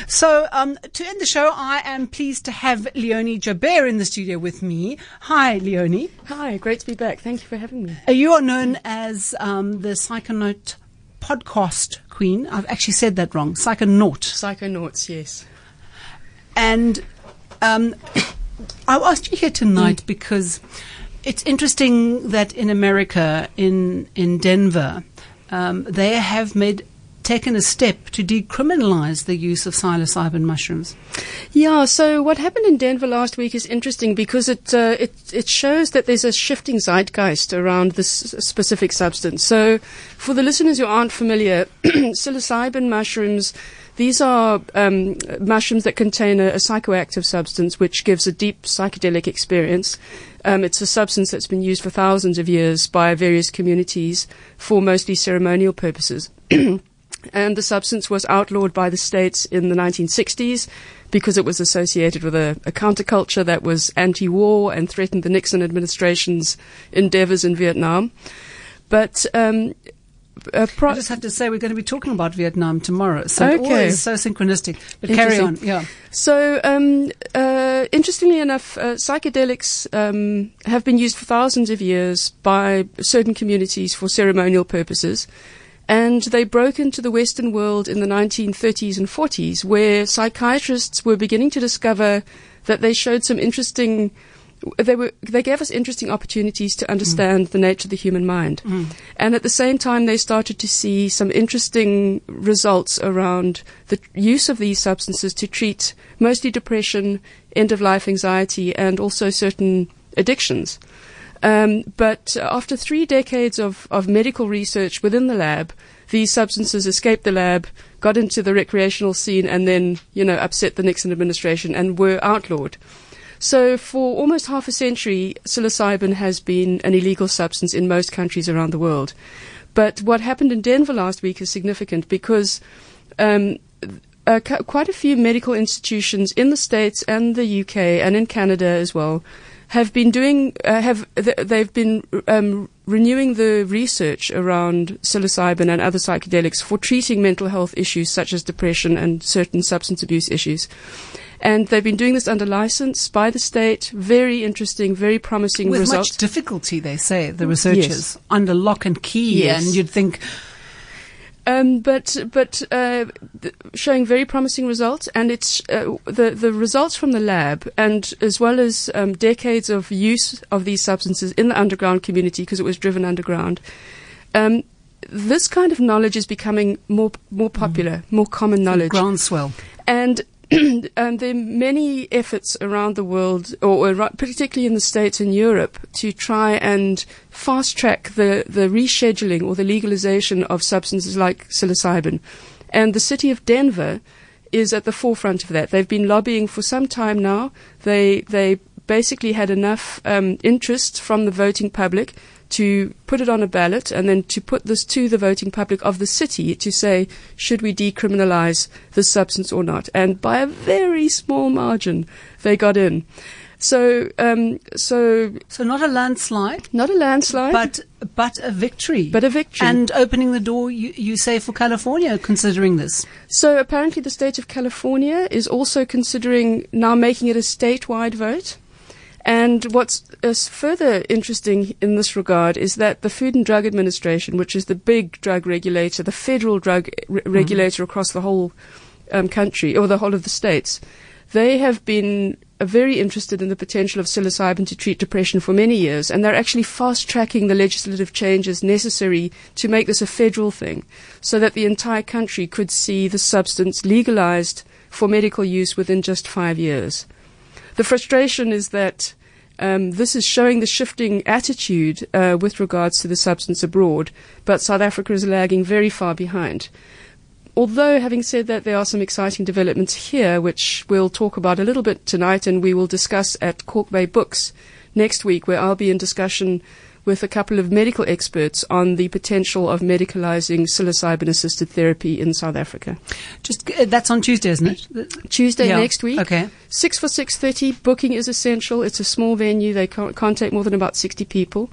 So, to end the show, I am pleased to have Leonie Joubert in the studio with me. Hi, Leonie. Hi, great to be back. Thank you for having me. You are known as the Psychonaut podcast queen. I've actually said that wrong. Psychonaut. Psychonauts, yes. And I asked you here tonight because it's interesting that in America, in Denver, they have taken a step to decriminalize the use of psilocybin mushrooms. Yeah, so what happened in Denver last week is interesting because it shows that there's a shifting zeitgeist around this specific substance. So for the listeners who aren't familiar, psilocybin mushrooms, these are mushrooms that contain a psychoactive substance which gives a deep psychedelic experience. It's a substance that's been used for thousands of years by various communities for mostly ceremonial purposes. And the substance was outlawed by the states in the 1960s because it was associated with a counterculture that was anti-war and threatened the Nixon administration's endeavors in Vietnam. But I just have to say we're going to be talking about Vietnam tomorrow. So it always so synchronistic. But carry on. Yeah. So interestingly enough, psychedelics have been used for thousands of years by certain communities for ceremonial purposes. And they broke into the Western world in the 1930s and 40s, where psychiatrists were beginning to discover that they showed some interesting. They gave us interesting opportunities to understand the nature of the human mind. And at the same time, they started to see some interesting results around the use of these substances to treat mostly depression, end-of-life anxiety, and also certain addictions. But after 3 decades of medical research within the lab, these substances escaped the lab, got into the recreational scene, and then, upset the Nixon administration and were outlawed. So for almost half a century, psilocybin has been an illegal substance in most countries around the world. But what happened in Denver last week is significant because quite a few medical institutions in the States and the UK and in Canada as well have been renewing the research around psilocybin and other psychedelics for treating mental health issues such as depression and certain substance abuse issues. And they've been doing this under license by the state. Very interesting, very promising results. With much difficulty, they say, the researchers, yes. Under lock and key. Yes. And you'd think... But showing very promising results, and it's the results from the lab, and as well as decades of use of these substances in the underground community, because it was driven underground. This kind of knowledge is becoming more popular, more common knowledge. Groundswell. And there are many efforts around the world, or particularly in the States and Europe, to try and fast-track the rescheduling or the legalization of substances like psilocybin. And the city of Denver is at the forefront of that. They've been lobbying for some time now. They basically had enough interest from the voting public to put it on a ballot and then to put this to the voting public of the city to say, should we decriminalize this substance or not? And by a very small margin, they got in. So not a landslide. Not a landslide. But a victory. But a victory. And opening the door, you say, for California, considering this. So apparently the state of California is also considering now making it a statewide vote. And what's further interesting in this regard is that the Food and Drug Administration, which is the big drug regulator, the federal drug regulator across the whole country, or the whole of the states, they have been very interested in the potential of psilocybin to treat depression for many years, and they're actually fast-tracking the legislative changes necessary to make this a federal thing, so that the entire country could see the substance legalized for medical use within just 5 years. The frustration is that this is showing the shifting attitude with regards to the substance abroad, but South Africa is lagging very far behind. Although, having said that, there are some exciting developments here, which we'll talk about a little bit tonight, and we will discuss at Cork Bay Books next week, where I'll be in discussion with a couple of medical experts on the potential of medicalizing psilocybin-assisted therapy in South Africa. That's on Tuesday, isn't it? Tuesday next week. Okay. 6 for 6:30. Booking is essential. It's a small venue. They can't take more than about 60 people.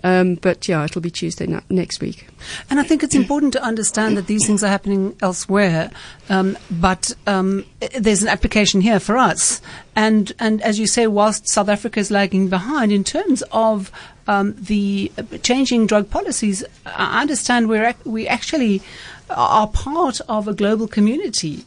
But yeah, it'll be Tuesday next week. And I think it's important to understand that these things are happening elsewhere, but there's an application here for us. And as you say, whilst South Africa is lagging behind in terms of the changing drug policies, I understand we actually are part of a global community.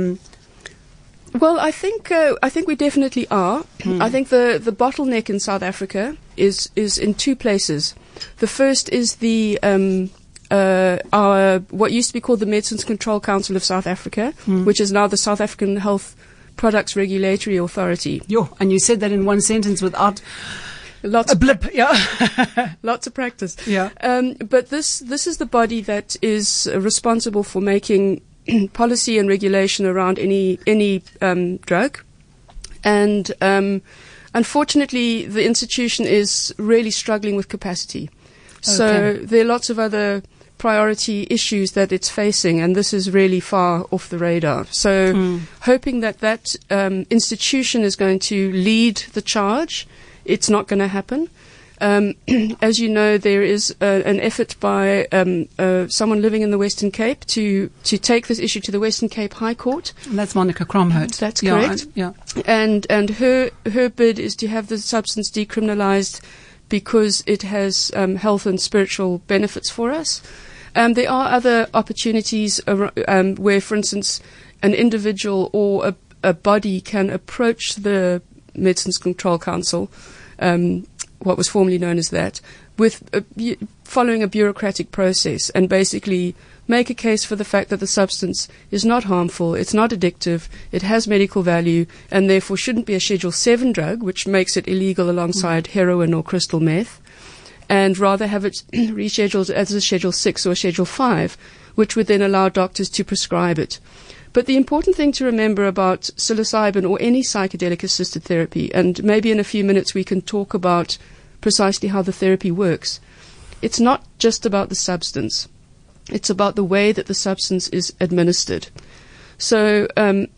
Well, I think we definitely are. I think the bottleneck in South Africa is in two places. The first is the our what used to be called the Medicines Control Council of South Africa, which is now the South African Health Products Regulatory Authority. And you said that in one sentence without lots a blip. Lots of practice. Yeah. But this is the body that is responsible for making policy and regulation around any drug, and unfortunately, the institution is really struggling with capacity. So there are lots of other priority issues that it's facing, and this is really far off the radar. So, hoping that institution is going to lead the charge, it's not going to happen. As you know, there is an effort by someone living in the Western Cape to take this issue to the Western Cape High Court. And that's Monica Kromhout. That's correct. And her bid is to have the substance decriminalised because it has health and spiritual benefits for us. There are other opportunities where, for instance, an individual or a body can approach the Medicines Control Council, what was formerly known as that, with following a bureaucratic process and basically make a case for the fact that the substance is not harmful, it's not addictive, it has medical value, and therefore shouldn't be a Schedule 7 drug, which makes it illegal alongside heroin or crystal meth, and rather have it rescheduled as a Schedule 6 or a Schedule 5, which would then allow doctors to prescribe it. But the important thing to remember about psilocybin or any psychedelic-assisted therapy, and maybe in a few minutes we can talk about precisely how the therapy works, it's not just about the substance. It's about the way that the substance is administered. So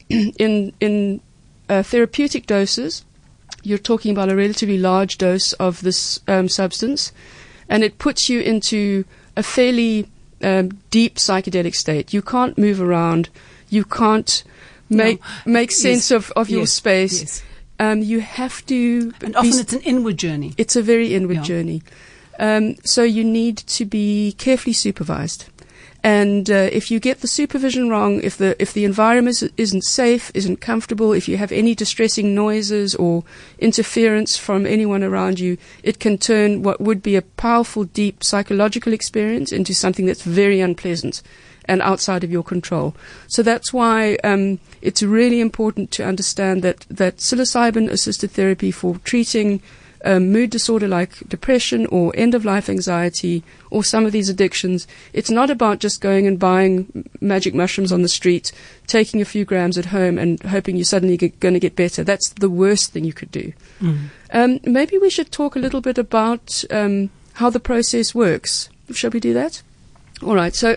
in therapeutic doses, you're talking about a relatively large dose of this substance, and it puts you into a fairly deep psychedelic state. You can't move around. You can't make sense of your space. Yes. You have to... And often it's an inward journey. It's a very inward journey. So you need to be carefully supervised. And if you get the supervision wrong, if the environment isn't safe, isn't comfortable, if you have any distressing noises or interference from anyone around you, it can turn what would be a powerful, deep psychological experience into something that's very unpleasant and outside of your control. So that's why it's really important to understand that psilocybin-assisted therapy for treating mood disorder like depression or end-of-life anxiety or some of these addictions, it's not about just going and buying magic mushrooms on the street, taking a few grams at home and hoping you're suddenly going to get better. That's the worst thing you could do. Maybe we should talk a little bit about how the process works. Shall we do that? All right. So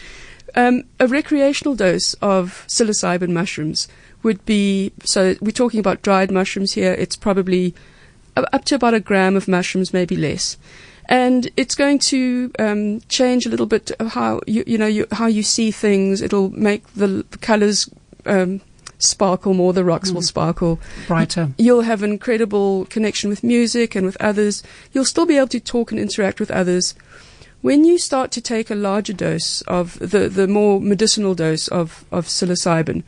a recreational dose of psilocybin mushrooms would be, so we're talking about dried mushrooms here, it's probably up to about a gram of mushrooms, maybe less. And it's going to change a little bit of how how you see things. It'll make the colours sparkle more, the rocks will sparkle. Brighter. You'll have an incredible connection with music and with others. You'll still be able to talk and interact with others. When you start to take a larger dose of the more medicinal dose of psilocybin,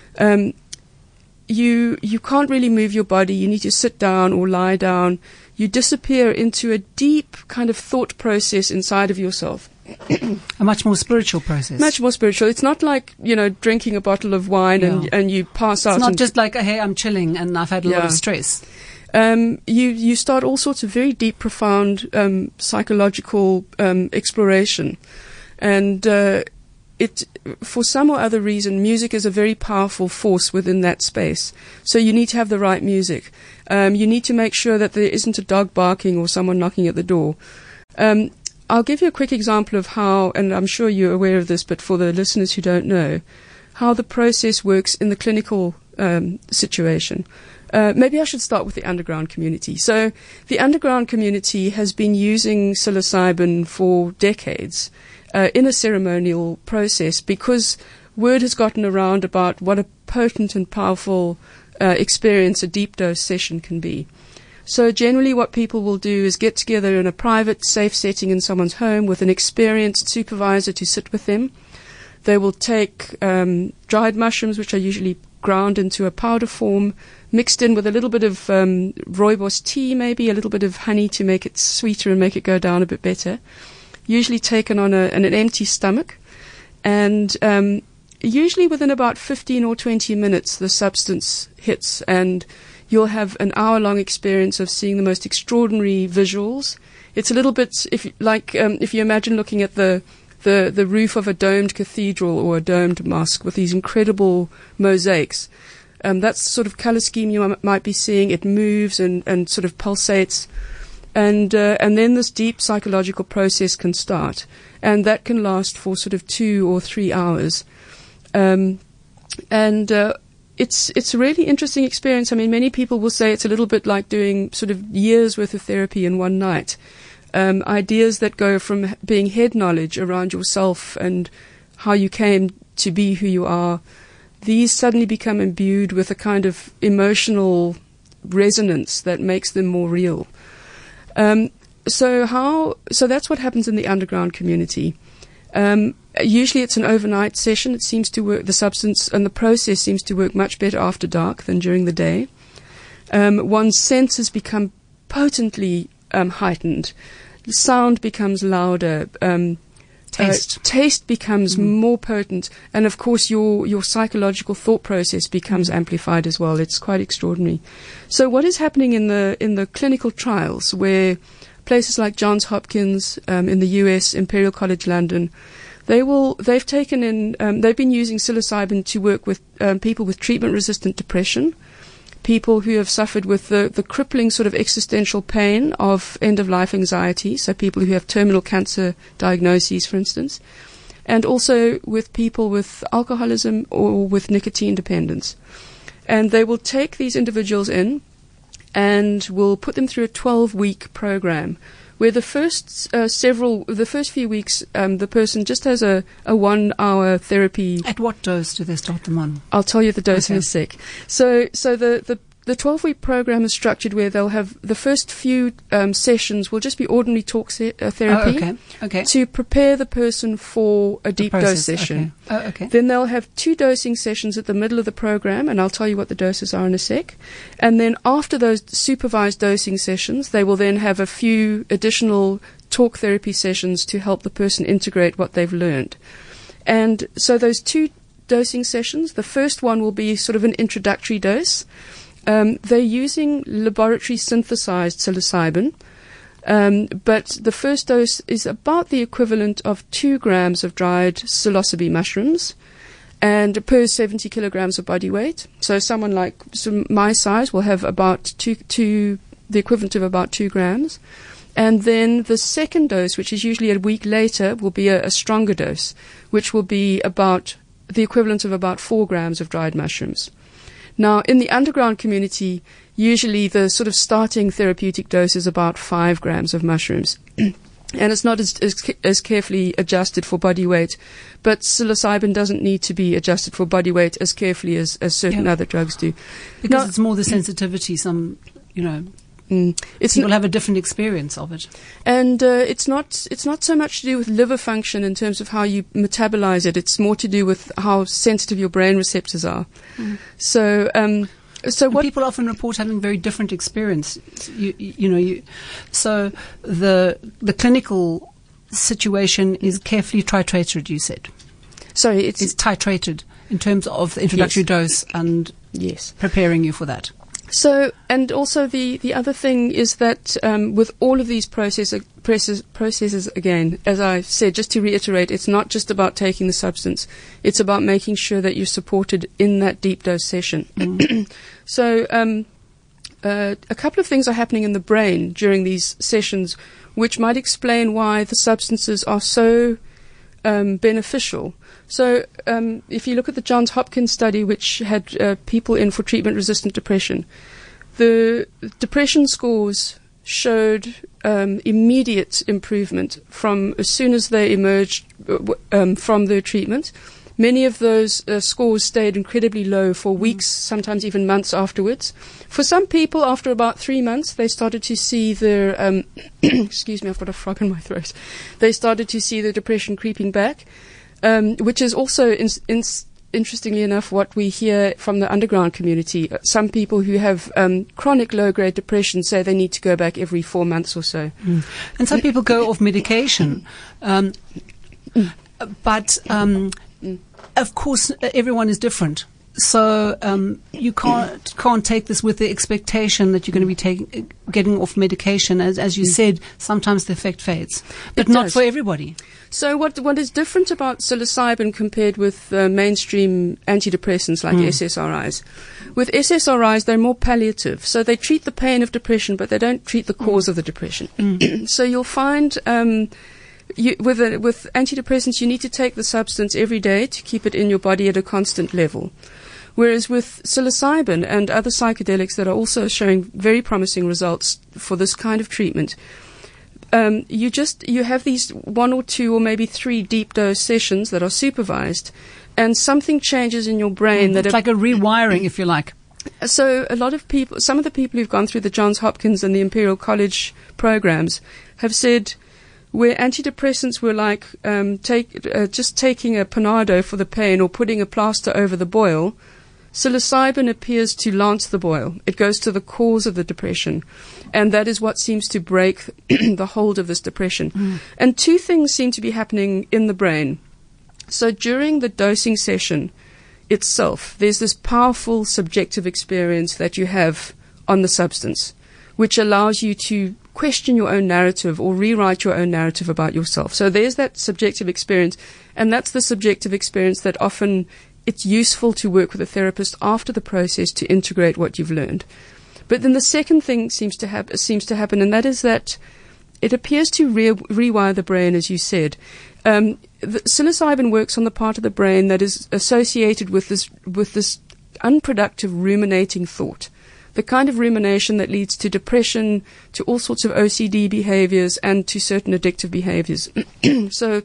you can't really move your body. You need to sit down or lie down. You disappear into a deep kind of thought process inside of yourself. A much more spiritual process. Much more spiritual. It's not like, drinking a bottle of wine and you pass out. It's not just like, hey, I'm chilling and I've had a lot of stress. You start all sorts of very deep, profound psychological exploration. And for some or other reason, music is a very powerful force within that space. So you need to have the right music. You need to make sure that there isn't a dog barking or someone knocking at the door. I'll give you a quick example of how, and I'm sure you're aware of this, but for the listeners who don't know, how the process works in the clinical situation. Maybe I should start with the underground community. So the underground community has been using psilocybin for decades in a ceremonial process because word has gotten around about what a potent and powerful experience a deep dose session can be. So generally what people will do is get together in a private, safe setting in someone's home with an experienced supervisor to sit with them. They will take dried mushrooms, which are usually ground into a powder form, mixed in with a little bit of rooibos tea, maybe a little bit of honey to make it sweeter and make it go down a bit better. Usually taken on an empty stomach. And usually within about 15 or 20 minutes, the substance hits, and you'll have an hour-long experience of seeing the most extraordinary visuals. It's a little bit if you imagine looking at the roof of a domed cathedral or a domed mosque with these incredible mosaics. That's the sort of color scheme you might be seeing. It moves and sort of pulsates. And then this deep psychological process can start. And that can last for sort of 2 or 3 hours. It's a really interesting experience. I mean, many people will say it's a little bit like doing sort of years worth of therapy in one night. Ideas that go from being head knowledge around yourself and how you came to be who you are, these suddenly become imbued with a kind of emotional resonance that makes them more real. So that's what happens in the underground community. Usually it's an overnight session. It seems to work, the substance and the process seems to work much better after dark than during the day. One's senses become potently heightened. Sound becomes louder. Taste becomes more potent. And of course your psychological thought process becomes amplified as well. It's quite extraordinary. So what is happening in the clinical trials where places like Johns Hopkins in the US, Imperial College London, they've taken in, they've been using psilocybin to work with people with treatment-resistant depression, people who have suffered with the crippling sort of existential pain of end-of-life anxiety, so people who have terminal cancer diagnoses, for instance, and also with people with alcoholism or with nicotine dependence. And they will take these individuals in and will put them through a 12-week program where the first few weeks, the person just has a 1 hour therapy. At what dose do they start them on? I'll tell you the dose in a sec. So the 12-week program is structured where they'll have the first few sessions will just be ordinary talk therapy to prepare the person for a deep dose session. Then they'll have 2 dosing sessions at the middle of the program, and I'll tell you what the doses are in a sec. And then after those supervised dosing sessions, they will then have a few additional talk therapy sessions to help the person integrate what they've learned. And so those 2 dosing sessions, the first one will be sort of an introductory dose. They're using laboratory synthesized psilocybin, but the first dose is about the equivalent of 2 grams of dried psilocybe mushrooms and per 70 kilograms of body weight. So someone like my size will have about the equivalent of about 2 grams. And then the second dose, which is usually a week later, will be a stronger dose, which will be about the equivalent of about 4 grams of dried mushrooms. Now, in the underground community, usually the sort of starting therapeutic dose is about 5 grams of mushrooms. And it's not as carefully adjusted for body weight, but psilocybin doesn't need to be adjusted for body weight as carefully as certain other drugs do. Because it's more the sensitivity, people have a different experience of it. And it's not so much to do with liver function in terms of how you metabolize it. It's more to do with how sensitive your brain receptors are. So what people often report having very different experience. So the clinical situation is carefully titrated, you said. Sorry, it's titrated in terms of the introductory dose and preparing you for that. So, and also the other thing is that with all of these processes, again, as I said, just to reiterate, it's not just about taking the substance. It's about making sure that you're supported in that deep dose session. So, a couple of things are happening in the brain during these sessions, which might explain why the substances are so beneficial. So if you look at the Johns Hopkins study, which had people in for treatment-resistant depression, the depression scores showed immediate improvement from as soon as they emerged from their treatment. Many of those scores stayed incredibly low for weeks, sometimes even months afterwards. For some people, after about 3 months, they started to see their excuse me, I've got a frog in my throat. They started to see the depression creeping back, which is also interestingly enough what we hear from the underground community. Some people who have chronic low-grade depression say they need to go back every 4 months or so. And some people go off medication, but of course everyone is different. So you can't take this with the expectation that you're going to be getting off medication. As you said, sometimes the effect fades, but not for everybody. So what is different about psilocybin compared with mainstream antidepressants like SSRIs? With SSRIs, they're more palliative. So they treat the pain of depression, but they don't treat the cause of the depression. So you'll find with antidepressants, you need to take the substance every day to keep it in your body at a constant level. Whereas with psilocybin and other psychedelics that are also showing very promising results for this kind of treatment, you have these 1 or 2 or maybe 3 deep dose sessions that are supervised, and something changes in your brain It's like a rewiring, if you like. So a lot of people, some of the people who've gone through the Johns Hopkins and the Imperial College programs have said where antidepressants were like just taking a Panado for the pain or putting a plaster over the boil, psilocybin appears to lance the boil. It goes to the cause of the depression, and that is what seems to break the hold of this depression. And 2 things seem to be happening in the brain. So during the dosing session itself, there's this powerful subjective experience that you have on the substance, which allows you to question your own narrative or rewrite your own narrative about yourself. So there's that subjective experience, and that's the subjective experience that often it's useful to work with a therapist after the process to integrate what you've learned. But then the second thing seems to happen, and that is that it appears to rewire the brain, as you said. The psilocybin works on the part of the brain that is associated with this unproductive ruminating thought, the kind of rumination that leads to depression, to all sorts of OCD behaviors, and to certain addictive behaviors. So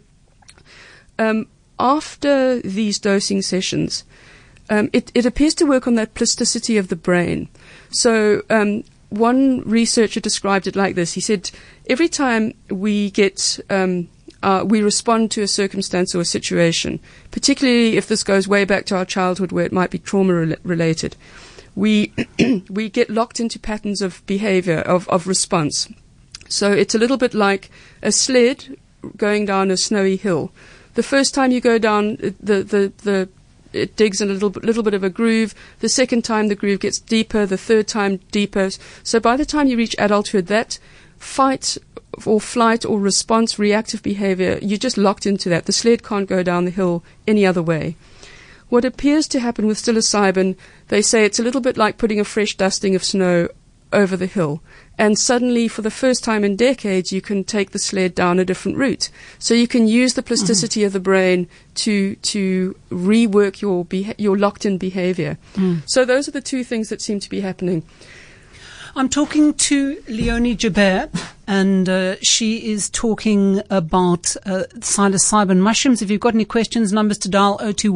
after these dosing sessions, it appears to work on that plasticity of the brain. So one researcher described it like this. He said, every time we respond to a circumstance or a situation, particularly if this goes way back to our childhood where it might be trauma-related, we get locked into patterns of behavior, of response. So it's a little bit like a sled going down a snowy hill. The first time you go down, it digs in a little bit of a groove. The second time, the groove gets deeper. The third time, deeper. So by the time you reach adulthood, that fight or flight or response, reactive behavior, you're just locked into that. The sled can't go down the hill any other way. What appears to happen with psilocybin, they say it's a little bit like putting a fresh dusting of snow over the hill. And suddenly, for the first time in decades, you can take the sled down a different route. So you can use the plasticity of the brain to rework your locked-in behavior. So those are the 2 things that seem to be happening. I'm talking to Leonie Joubert, and she is talking about psilocybin mushrooms. If you've got any questions, numbers to dial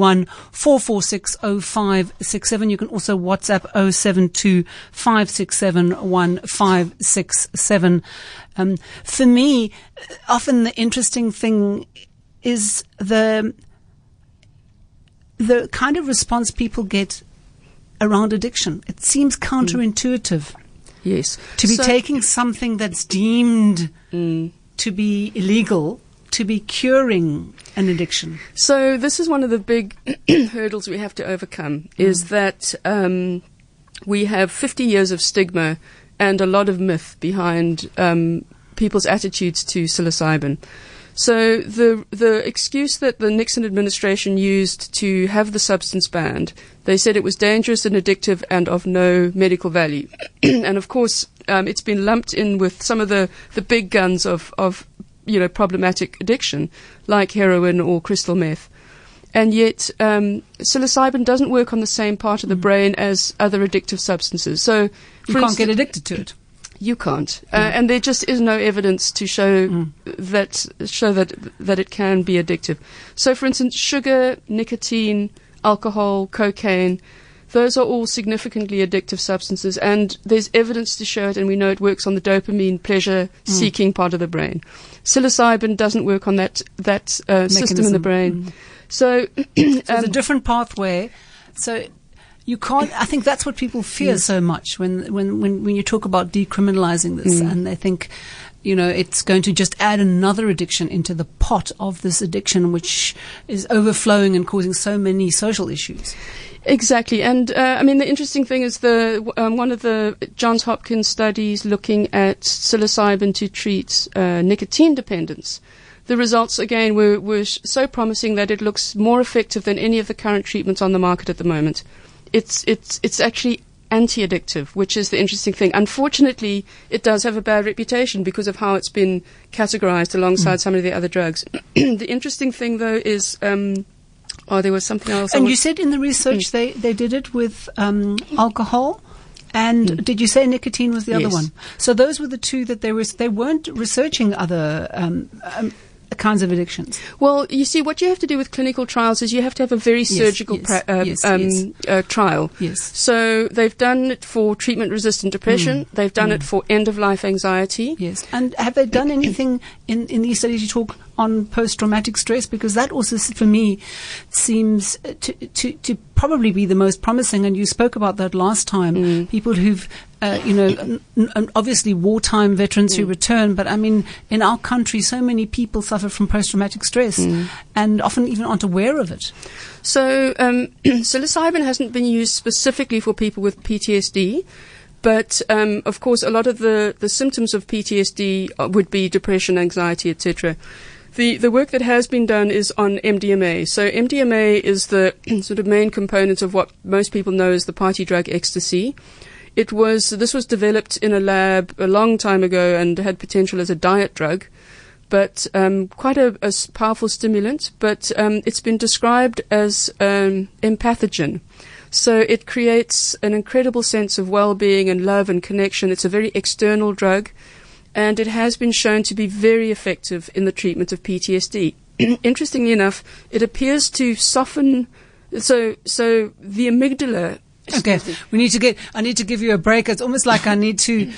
021-446-0567. You can also WhatsApp 072-567-1567. For me, often the interesting thing is the kind of response people get around addiction. It seems counterintuitive. Yes. To be taking something that's deemed to be illegal, to be curing an addiction. So this is one of the big hurdles we have to overcome, is that we have 50 years of stigma and a lot of myth behind people's attitudes to psilocybin. So the excuse that the Nixon administration used to have the substance banned, they said it was dangerous and addictive and of no medical value. And of course, it's been lumped in with some of the big guns of problematic addiction, like heroin or crystal meth. And yet, psilocybin doesn't work on the same part of the brain as other addictive substances. So, you can't get addicted to it. You can't, and there just is no evidence to show that it can be addictive. So, for instance, sugar, nicotine, alcohol, cocaine, those are all significantly addictive substances, and there's evidence to show it, and we know it works on the dopamine pleasure-seeking part of the brain. Psilocybin doesn't work on that system in the brain. So it's a different pathway. So you can't. I think that's what people fear so much when you talk about decriminalizing this, and they think, it's going to just add another addiction into the pot of this addiction, which is overflowing and causing so many social issues. Exactly, and the interesting thing is one of the Johns Hopkins studies looking at psilocybin to treat nicotine dependence. The results, again, were so promising that it looks more effective than any of the current treatments on the market at the moment. It's actually anti-addictive, which is the interesting thing. Unfortunately, it does have a bad reputation because of how it's been categorized alongside some of the other drugs. The interesting thing, though, is there was something else. And you said in the research they did it with alcohol. And did you say nicotine was the other one? So those were the two that they weren't researching other kinds of addictions. Well, you see, what you have to do with clinical trials is you have to have a very surgical trial. Yes. So they've done it for treatment-resistant depression. They've done it for end-of-life anxiety. Yes. And have they done anything in these studies you talk on post-traumatic stress? Because that also, for me, seems to probably be the most promising. And you spoke about that last time. People who've obviously wartime veterans who return, but I mean, in our country, so many people suffer from post-traumatic stress and often even aren't aware of it. So psilocybin hasn't been used specifically for people with PTSD, but of course, a lot of the symptoms of PTSD would be depression, anxiety, etc. The work that has been done is on MDMA. So MDMA is the sort of main component of what most people know as the party drug ecstasy. This was developed in a lab a long time ago and had potential as a diet drug, but quite a powerful stimulant. But it's been described as empathogen. So it creates an incredible sense of well-being and love and connection. It's a very external drug, and it has been shown to be very effective in the treatment of PTSD. Interestingly enough, it appears to soften. So the amygdala. Okay, I need to give you a break. It's almost like I need to,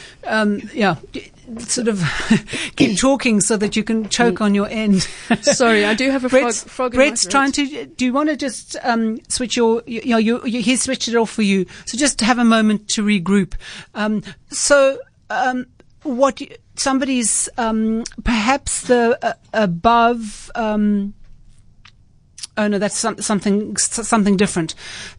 sort of keep talking so that you can choke on your end. Sorry, I do have a frog in my Brett's throat. trying to. Do you want to just switch he switched it off for you. So just have a moment to regroup. Somebody's perhaps the above. Oh no, that's something different.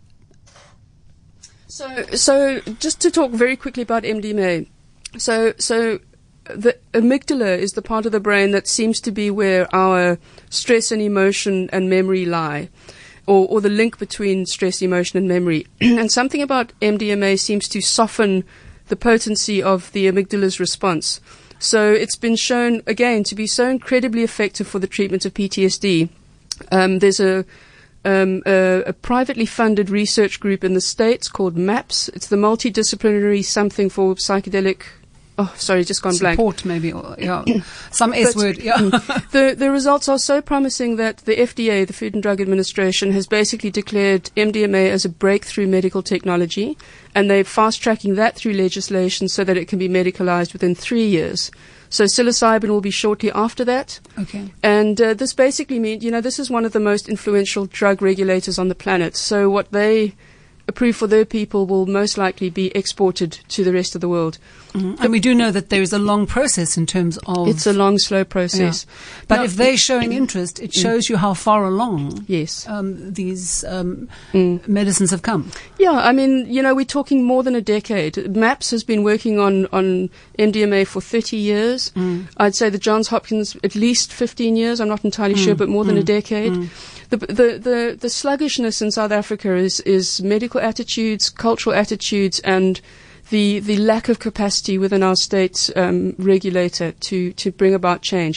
So just to talk very quickly about MDMA. So the amygdala is the part of the brain that seems to be where our stress and emotion and memory lie, or the link between stress, emotion, and memory. And something about MDMA seems to soften the potency of the amygdala's response. So it's been shown, again, to be so incredibly effective for the treatment of PTSD. There's a privately funded research group in the States called MAPS. It's the Multidisciplinary Something for Psychedelic. Oh, sorry, just gone blank. Support, maybe, or some S word. Yeah. The results are so promising that the FDA, the Food and Drug Administration, has basically declared MDMA as a breakthrough medical technology, and they're fast-tracking that through legislation so that it can be medicalized within 3 years. So psilocybin will be shortly after that. Okay. And this basically means, this is one of the most influential drug regulators on the planet. So what they approve for their people will most likely be exported to the rest of the world. Mm-hmm. And we do know that there is a long process in terms of... It's a long, slow process. Yeah. But if they're showing interest, it shows you how far along these medicines have come. Yeah, we're talking more than a decade. MAPS has been working on MDMA for 30 years. I'd say the Johns Hopkins at least 15 years. I'm not entirely sure, but more than a decade. The sluggishness in South Africa is medical attitudes, cultural attitudes, and the lack of capacity within our state regulator to bring about change.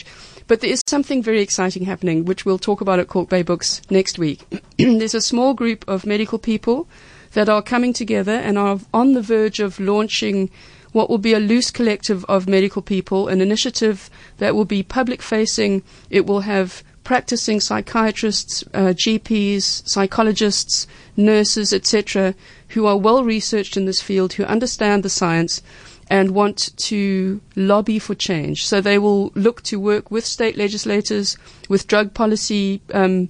But there is something very exciting happening, which we'll talk about at Kalk Bay Books next week. There's a small group of medical people that are coming together and are on the verge of launching what will be a loose collective of medical people, an initiative that will be public-facing. It will have practicing psychiatrists, GPs, psychologists, nurses, etc., who are well-researched in this field, who understand the science and want to lobby for change. So they will look to work with state legislators, with drug policy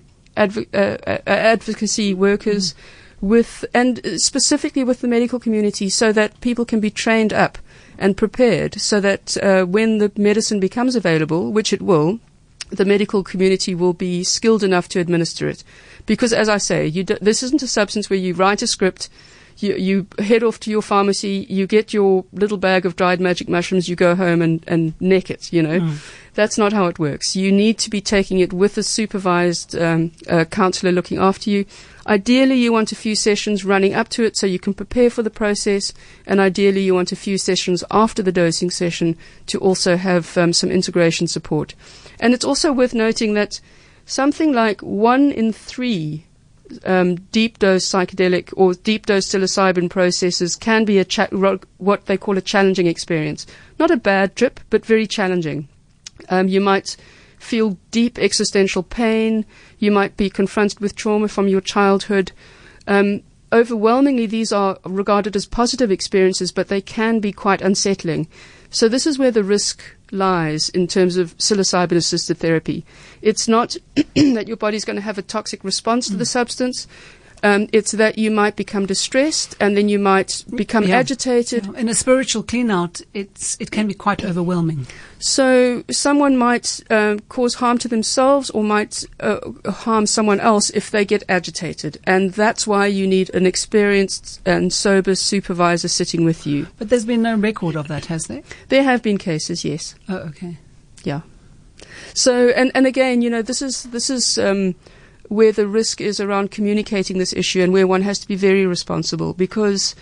advocacy workers, and specifically with the medical community, so that people can be trained up and prepared, so that when the medicine becomes available, which it will, the medical community will be skilled enough to administer it. Because, as I say, this isn't a substance where you write a script, you head off to your pharmacy, you get your little bag of dried magic mushrooms, you go home and neck it, you know. That's not how it works. You need to be taking it with a supervised counselor looking after you. Ideally, you want a few sessions running up to it so you can prepare for the process, and ideally you want a few sessions after the dosing session to also have some integration support. And it's also worth noting that something like 1 in 3 deep dose psychedelic or deep dose psilocybin processes can be what they call a challenging experience. Not a bad trip, but very challenging. You might feel deep existential pain. You might be confronted with trauma from your childhood. Overwhelmingly, these are regarded as positive experiences, but they can be quite unsettling. So this is where the risk lies in terms of psilocybin-assisted therapy. It's not that your body's going to have a toxic response to the substance. It's that you might become distressed, and then you might become agitated. In a spiritual clean-out, it can be quite overwhelming. So someone might cause harm to themselves or might harm someone else if they get agitated. And that's why you need an experienced and sober supervisor sitting with you. But there's been no record of that, has there? There have been cases, yes. Oh, okay. Yeah. So, and again, you know, this is where the risk is around communicating this issue, and where one has to be very responsible, because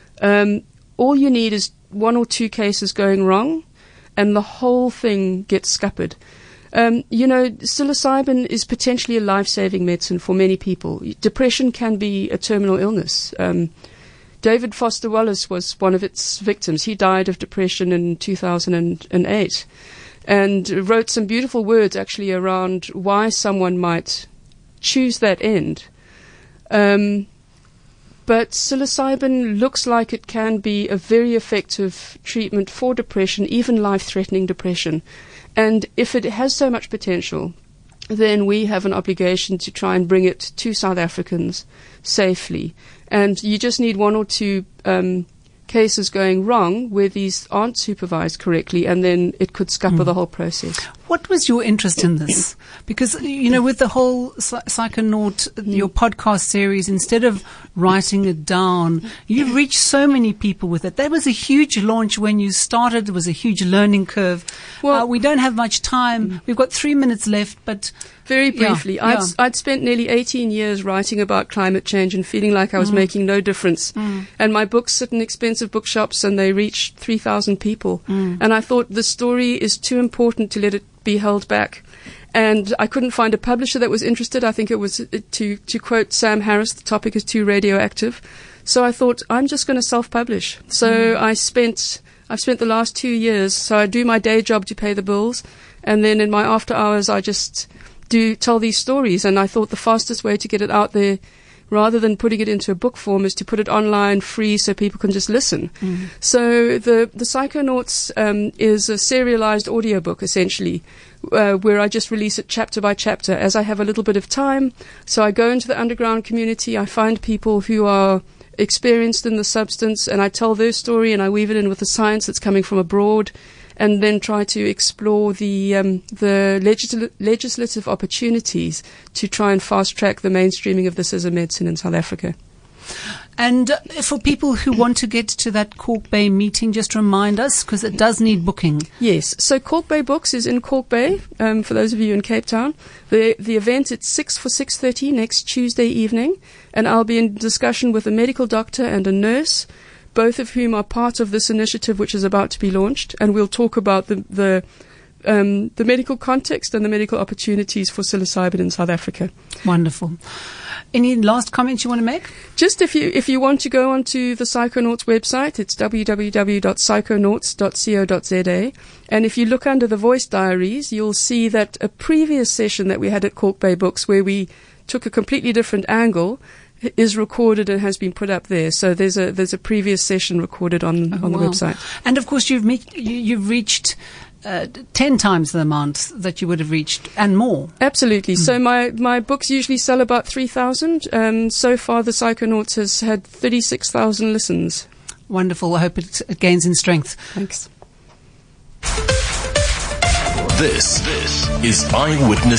all you need is 1 or 2 cases going wrong and the whole thing gets scuppered. You know, psilocybin is potentially a life-saving medicine for many people. Depression can be a terminal illness. David Foster Wallace was one of its victims. He died of depression in 2008 and wrote some beautiful words actually around why someone might choose that end. But psilocybin looks like it can be a very effective treatment for depression, even life-threatening depression. And if it has so much potential, then we have an obligation to try and bring it to South Africans safely. And you just need 1 or 2 cases going wrong where these aren't supervised correctly, and then it could scupper the whole process. What was your interest in this? Because, you know, with the whole Psychonaut, your podcast series, instead of writing it down, you've reached so many people with it. That was a huge launch when you started. It was a huge learning curve. Well, we don't have much time. We've got 3 minutes left, but... Very briefly, I'd spent nearly 18 years writing about climate change and feeling like I was making no difference. And my books sit in expensive bookshops and they reach 3,000 people. And I thought the story is too important to let it be held back. And I couldn't find a publisher that was interested. I think it was, to quote Sam Harris, the topic is too radioactive. So I thought, I'm just going to self-publish. So I've spent the last 2 years, so I do my day job to pay the bills, and then in my after hours I just tell these stories. And I thought the fastest way to get it out there, rather than putting it into a book form, is to put it online free so people can just listen. So the Psychonauts is a serialized audiobook, essentially, where I just release it chapter by chapter as I have a little bit of time. So I go into the underground community, I find people who are experienced in the substance, and I tell their story, and I weave it in with the science that's coming from abroad, and then try to explore the legislative opportunities to try and fast-track the mainstreaming of this as a medicine in South Africa. And for people who want to get to that Kalk Bay meeting, just remind us, because it does need booking. Yes, so Kalk Bay Books is in Kalk Bay, for those of you in Cape Town. The event, it's 6 for 6:30 next Tuesday evening, and I'll be in discussion with a medical doctor and a nurse, both of whom are part of this initiative which is about to be launched, and we'll talk about the the medical context and the medical opportunities for psilocybin in South Africa. Wonderful. Any last comments you want to make? Just if you want to go onto the Psychonauts website, it's www.psychonauts.co.za, and if you look under the voice diaries, you'll see that a previous session that we had at Kalk Bay Books, where we took a completely different angle, is recorded and has been put up there. So there's a previous session recorded on the website. And of course, you've reached 10 times the amount that you would have reached and more. Absolutely. So my books usually sell about 3,000. So far, the Psychonauts has had 36,000 listens. Wonderful. I hope it gains in strength. Thanks. This is Eyewitness